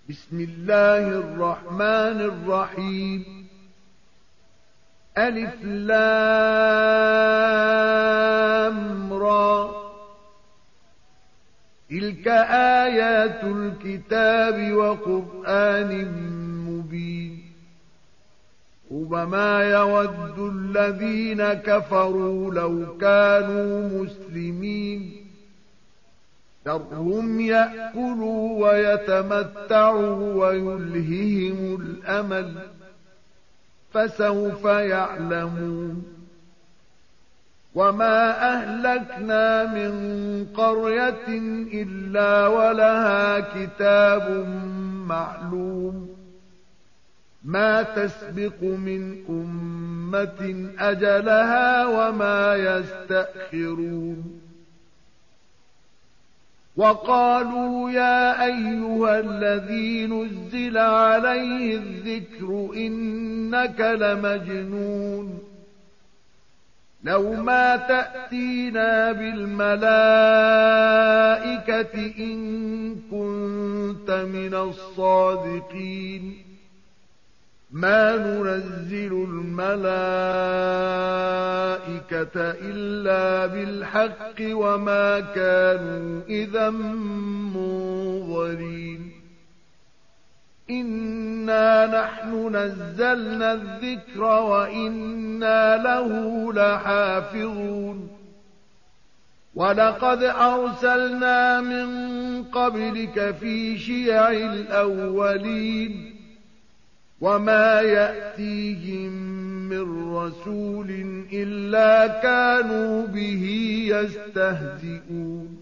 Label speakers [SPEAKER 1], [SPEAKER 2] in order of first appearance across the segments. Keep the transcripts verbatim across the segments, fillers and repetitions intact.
[SPEAKER 1] بسم الله الرحمن الرحيم. ألف لام را. تلك آيات الكتاب وقرآن مبين. ربما يود الذين كفروا لو كانوا مسلمين. ذرهم يأكلوا ويتمتعوا ويلههم الأمل، فسوف يعلمون. وما أهلكنا من قرية إلا ولها كتاب معلوم، ما تسبق من أمة أجلها وما يستأخرون. وقالوا يا أيها الذي نزل عليه الذكر إنك لمجنون، لو ما تأتينا بالملائكة إن كنت من الصادقين. ما ننزل الملائكة إلا بالحق وما كانوا إذا منظرين. إنا نحن نزلنا الذكر وإنا له لحافظون. ولقد أرسلنا من قبلك في شيع الأولين، وما يأتيهم من رسول إلا كانوا به يستهزئون.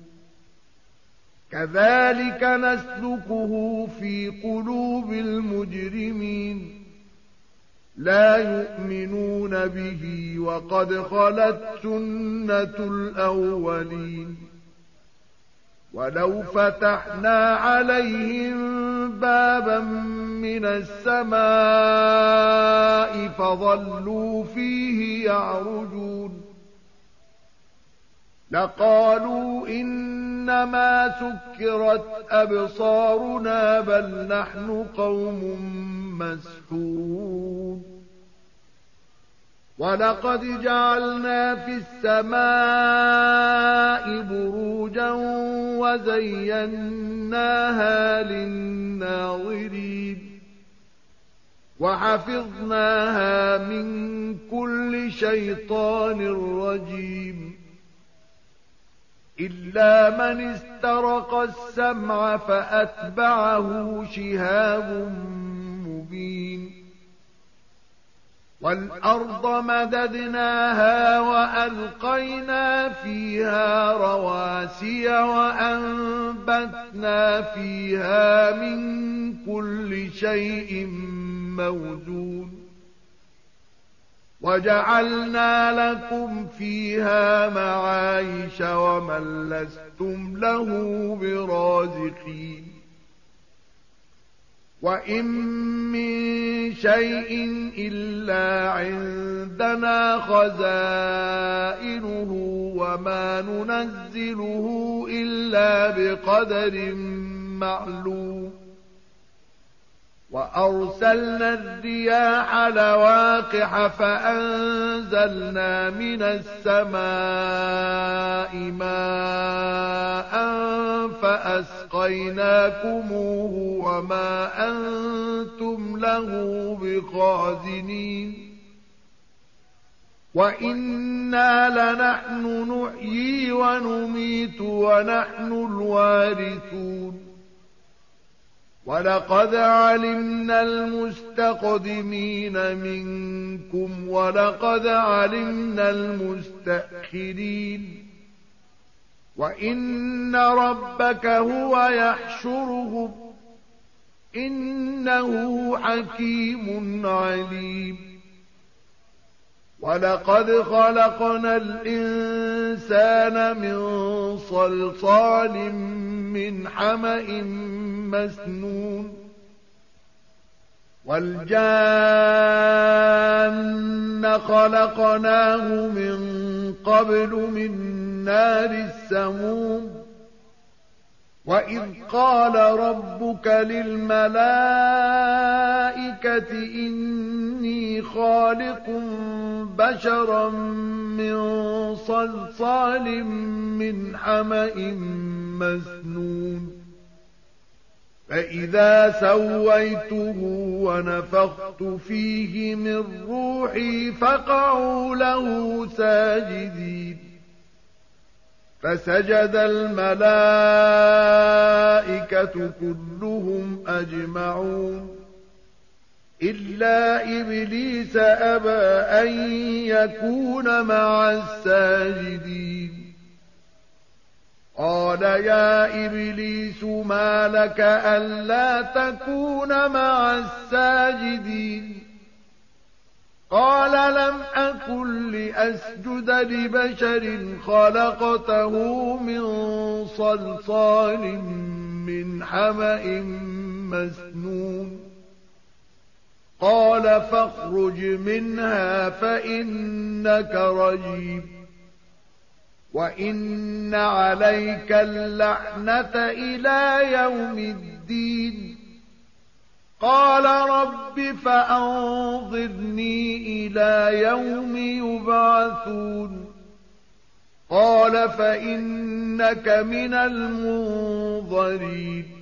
[SPEAKER 1] كذلك نسلكه في قلوب المجرمين، لا يؤمنون به وقد خلت سنة الأولين. ولو فتحنا عليهم بابا من السماء فظلوا فيه يعرجون لقالوا إنما سكرت أبصارنا بل نحن قوم مسحورون. ولقد جعلنا في السماء بروجا وزيناها للناظرين، وحفظناها من كل شيطان رجيم. إلا من استرق السمع فأتبعه شهاب مبين. والأرض مددناها وألقينا فيها رواسي وأنبتنا فيها من كل شيء موزون. وجعلنا لكم فيها معايش ومن لستم له برازقين. وإن من شيء إلا عندنا خزائنه وما ننزله إلا بقدر معلوم. وأرسلنا الرياح لواقح فأنزلنا من السماء ماء فأسقيناكموه وما أنتم له بخازنين. وإنا لنحن نحيي ونميت ونحن الوارثون. ولقد علمنا المستقدمين منكم ولقد علمنا المستأخرين. وإن ربك هو يحشرهم إنه حكيم عليم. ولقد خلقنا الإنسان من صلصال من حمأ مسنون. والجان خلقناه من قبل من نار السموم. وَإِذْ قَالَ رَبُّكَ لِلْمَلَائِكَةِ إِنِّي خَالِقٌ بَشَرًا مِّن صَلْصَالٍ مِّنْ حَمَإٍ مَّسْنُونٍ فَإِذَا سَوَّيْتُهُ وَنَفَخْتُ فِيهِ مِن رُّوحِي فَقَعُوا لَهُ سَاجِدِينَ فَسَجَدَ الْمَلَائِكَةُ كُلُّهُمْ أَجْمَعُونَ إِلَّا إِبْلِيسَ أَبَىٰ أَن يَكُونَ مَعَ السَّاجِدِينَ قَالَ يَا إِبْلِيسُ مَا لَكَ أَلَّا تَكُونَ مَعَ السَّاجِدِينَ قَالَ لَمْ أَكُن لِّأَسْجُدَ لِبَشَرٍ خَلَقْتَهُ مِن صَلْصَالٍ مِّنْ حَمَإٍ مَّسْنُونٍ قَالَ فَاخْرُجْ مِنْهَا فَإِنَّكَ رَجِيمٌ وَإِنَّ عَلَيْكَ اللَّعْنَةَ إِلَىٰ يَوْمِ الدِّينِ قَالَ رَبِّ فَأَنظِرْنِي إِلَىٰ يَوْمِ يُبْعَثُونَ قَالَ فَإِنَّكَ مِنَ الْمُنظَرِينَ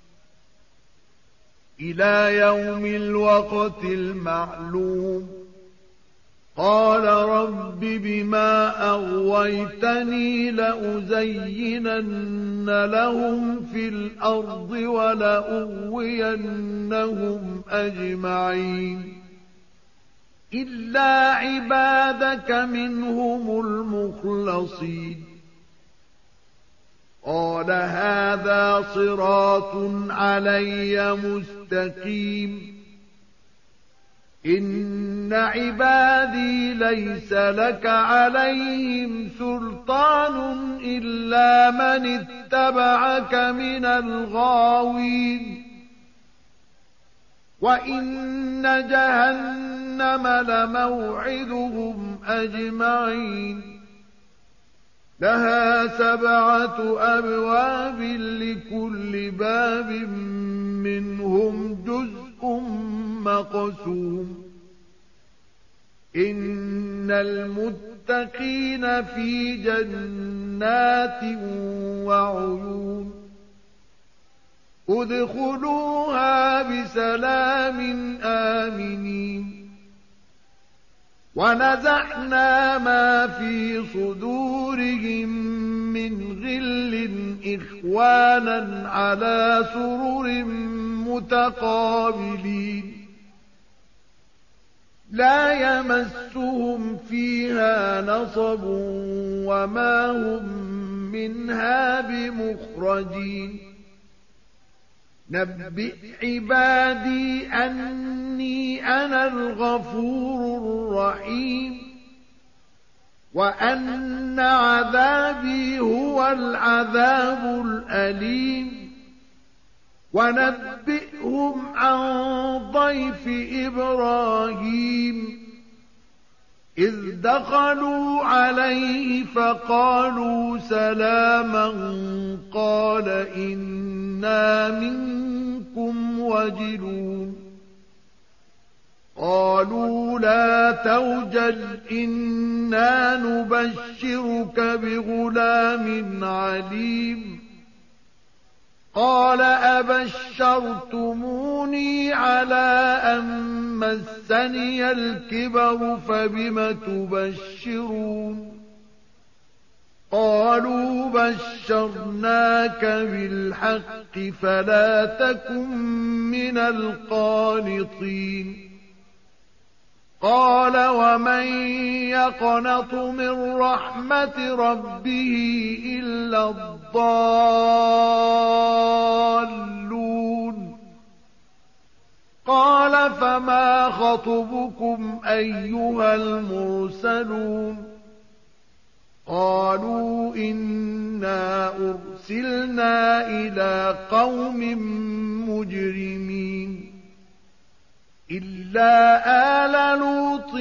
[SPEAKER 1] إِلَىٰ يَوْمِ الْوَقْتِ الْمَعْلُومِ قَالَ رَبِّ بِمَا أَغْوَيْتَنِي لَأُزَيِّنَنَّ لَهُمْ فِي الْأَرْضِ وَلَأُغْوِيَنَّهُمْ أَجْمَعِينَ إِلَّا عِبَادَكَ مِنْهُمُ الْمُخْلَصِينَ قَالَ هَٰذَا صِرَاطٌ عَلَيَّ مُسْتَقِيمٌ إِنَّ عِبَادِي لَيْسَ لَكَ عَلَيْهِمْ سُلْطَانٌ إِلَّا مَنِ اتَّبَعَكَ مِنَ الْغَاوِينَ وَإِنَّ جَهَنَّمَ لَمَوْعِدُهُمْ أَجْمَعِينَ لَهَا سَبْعَةُ أَبْوَابٍ لِكُلِّ بَابٍ مِّنْهُمْ جُزْءٌ مَّقْسُومٌ إِنَّ الْمُتَّقِينَ فِي جَنَّاتٍ وَعُيُونٍ ادْخُلُوهَا بِسَلَامٍ آمِنِينَ وَنَزَعْنَا مَا فِي صُدُورِهِم مِّنْ غِلٍّ إِخْوَانًا عَلَىٰ سُرُرٍ مُّتَقَابِلِينَ لَا يَمَسُّهُمْ فِيهَا نَصَبٌ وَمَا هُم مِّنْهَا بِمُخْرَجِينَ نَبِّئْ عِبَادِي أَنِّي أَنَا الْغَفُورُ الرَّحِيمُ وَأَنَّ عَذَابِي هُوَ الْعَذَابُ الْأَلِيمُ وَنَبِّئْهُمْ عَن ضَيْفِ إِبْرَاهِيمَ إِذْ دَخَلُوا عَلَيْهِ فَقَالُوا سَلَامًا قَالَ إِنَّا مِنكُمْ وَجِلُونَ قَالُوا لَا تَوْجَلْ إِنَّا نُبَشِّرُكَ بِغُلَامٍ عَلِيمٍ قَالَ أَبَشَّرْتُمُونِي عَلَىٰ أَن مَّسَّنِيَ الْكِبَرُ فَبِمَ تُبَشِّرُونَ قَالُوا بَشَّرْنَاكَ بِالْحَقِّ فَلَا تَكُن مِّنَ الْقَانِطِينَ قَالَ وَمَن يَقْنَطُ مِن رَّحْمَةِ رَبِّهِ إِلَّا الضَّالُّونَ قَالَ فَمَا خَطْبُكُمْ أَيُّهَا الْمُرْسَلُونَ قَالُوا إِنَّا أُرْسِلْنَا إِلَىٰ قَوْمٍ مُّجْرِمِينَ إِلَّا آلَ لُوطٍ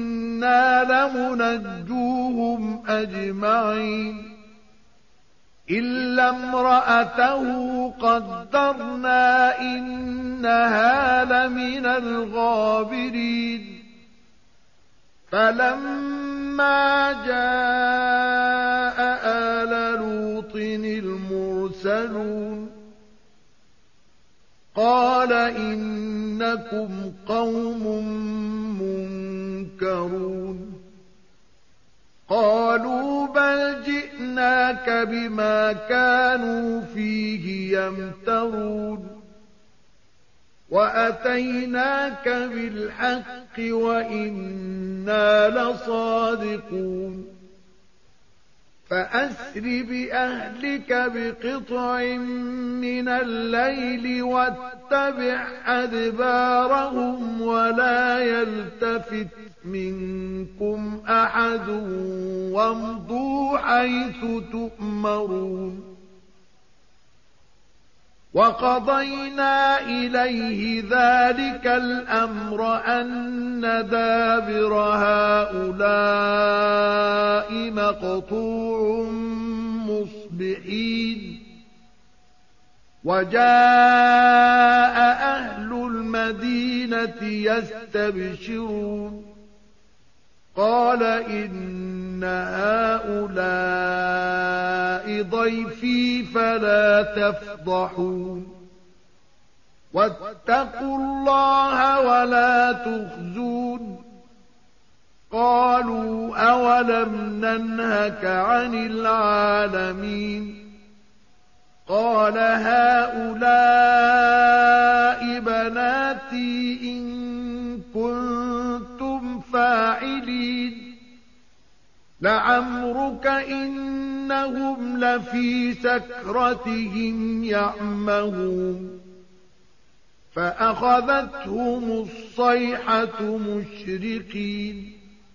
[SPEAKER 1] إِنَّا لَمُنَجُّوهُمْ أَجْمَعِينَ إلا امرأته قدرنا إنها لمن الغابرين فلما جاء آل لوط المرسلون قال إنكم قوم منكرون قالوا بل جئناك بما كانوا فيه يمترون وأتيناك بالحق وإنا لصادقون فأسر بأهلك بقطع من الليل واتبع أدبارهم ولا يلتفت منكم أحد وامضوا حيث تؤمرون وقضينا إليه ذلك الأمر أن دابر هؤلاء مقطوع مصبحين وجاء أهل المدينة يستبشرون قال إن هؤلاء ضيفي فلا تفضحون واتقوا الله ولا تخزون قالوا أولم ننهك عن العالمين قال هؤلاء بناتي إن كنتم فاعلين لعمرك إنهم لفي سكرتهم يعمهون فأخذتهم الصيحة مشرقين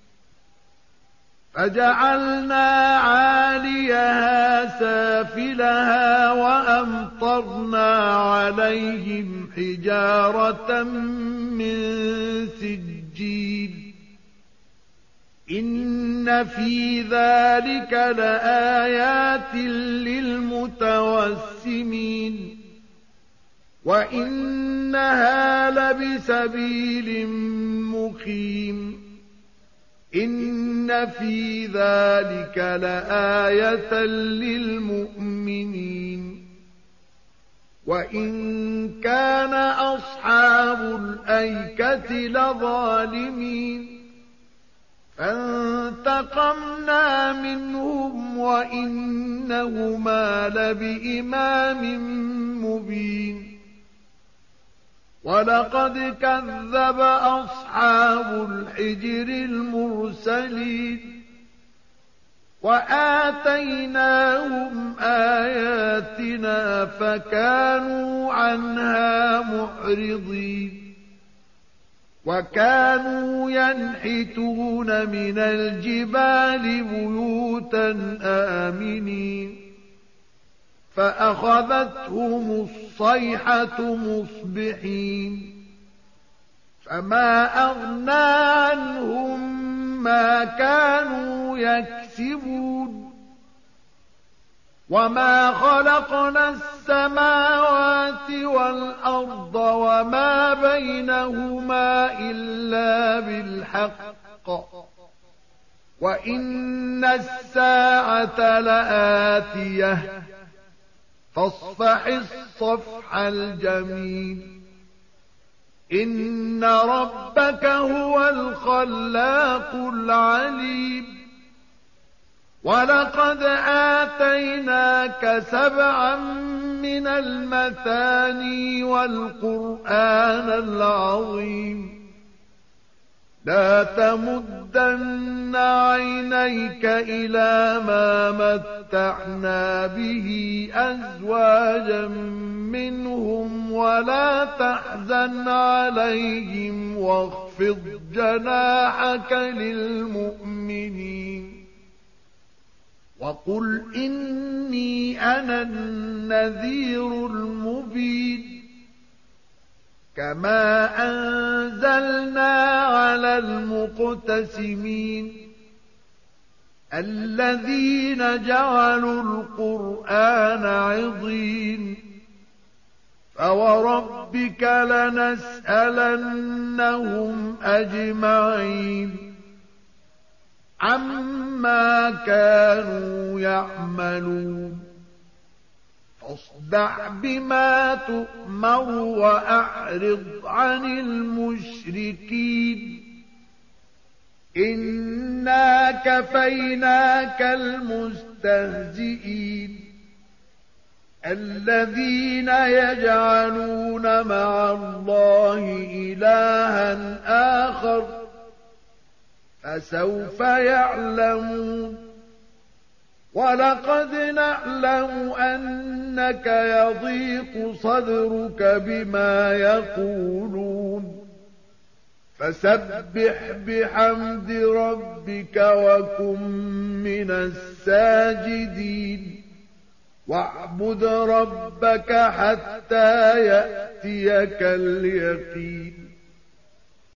[SPEAKER 1] فجعلنا عاليها سافلها وأمطرنا عليهم حجارة من سجيل إن في ذلك لآيات للمتوسمين وإنها لبسبيل مقيم إن في ذلك لآية للمؤمنين وإن كان أصحاب الأيكة لظالمين فانتقمنا منهم وإنهما لبإمام مبين ولقد كذب أصحاب الحجر المرسلين وآتيناهم آياتنا فكانوا عنها معرضين وكانوا ينحتون من الجبال بيوتا آمنين فأخذتهم الصيحة مصبحين فما أغنى عنهم ما كانوا يكسبون وما خلقنا السماوات والأرض وما بينهما إلا بالحق وإن الساعة لآتية فاصفح الصفح الجميل إن ربك هو الخلاق العليم ولقد آتيناك سبعا من المثاني والقرآن العظيم لا تمدن عينيك إلى ما متعنا به أزواجا منهم ولا تحزن عليهم واخفض جناحك للمؤمنين وقل إني أنا النذير المبين كما أنزلنا على المقتسمين الذين جعلوا القرآن عضين فوربك لنسألنهم أجمعين عما كانوا يعملون فاصدع بما تؤمر وأعرض عن المشركين إنا كفيناك المستهزئين الذين يجعلون مع الله إلها آخر فسوف يعلمون ولقد نعلم أنك يضيق صدرك بما يقولون فسبح بحمد ربك وكن من الساجدين واعبد ربك حتى يأتيك اليقين